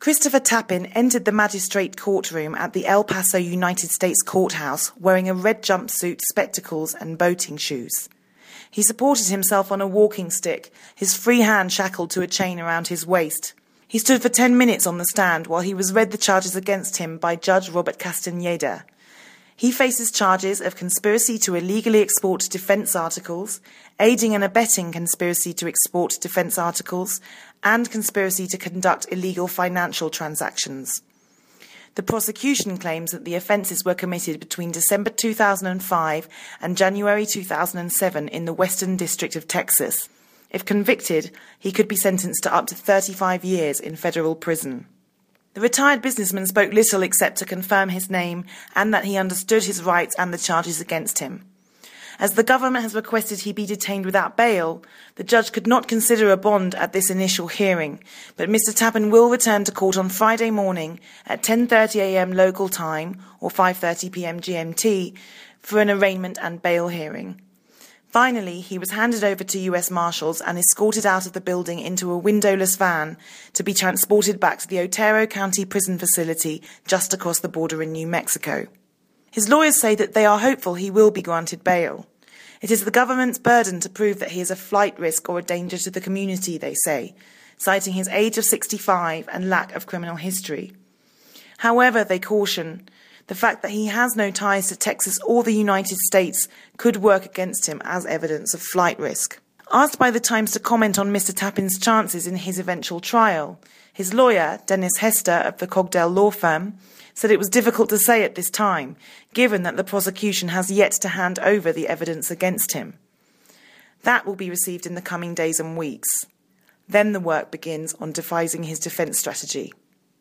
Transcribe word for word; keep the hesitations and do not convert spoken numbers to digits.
Christopher Tapin entered the magistrate courtroom at the El Paso United States Courthouse wearing a red jumpsuit, spectacles and boating shoes. He supported himself on a walking stick, his free hand shackled to a chain around his waist. He stood for ten minutes on the stand while he was read the charges against him by Judge Robert Castaneda. He faces charges of conspiracy to illegally export defence articles, aiding and abetting conspiracy to export defence articles, and conspiracy to conduct illegal financial transactions. The prosecution claims that the offences were committed between December two thousand five and January two thousand seven in the Western District of Texas. If convicted, he could be sentenced to up to thirty-five years in federal prison. The retired businessman spoke little except to confirm his name and that he understood his rights and the charges against him. As the government has requested he be detained without bail, the judge could not consider a bond at this initial hearing, but Mister Tapin will return to court on Friday morning at ten thirty a m local time or five thirty p m G M T for an arraignment and bail hearing. Finally, he was handed over to U S Marshals and escorted out of the building into a windowless van to be transported back to the Otero County Prison Facility just across the border in New Mexico. His lawyers say that they are hopeful he will be granted bail. It is the government's burden to prove that he is a flight risk or a danger to the community, they say, citing his age of sixty-five and lack of criminal history. However, they caution, the fact that he has no ties to Texas or the United States could work against him as evidence of flight risk. Asked by the Times to comment on Mister Tapin's chances in his eventual trial, his lawyer, Dennis Hester of the Cogdell law firm, said it was difficult to say at this time, given that the prosecution has yet to hand over the evidence against him. That will be received in the coming days and weeks. Then the work begins on devising his defence strategy.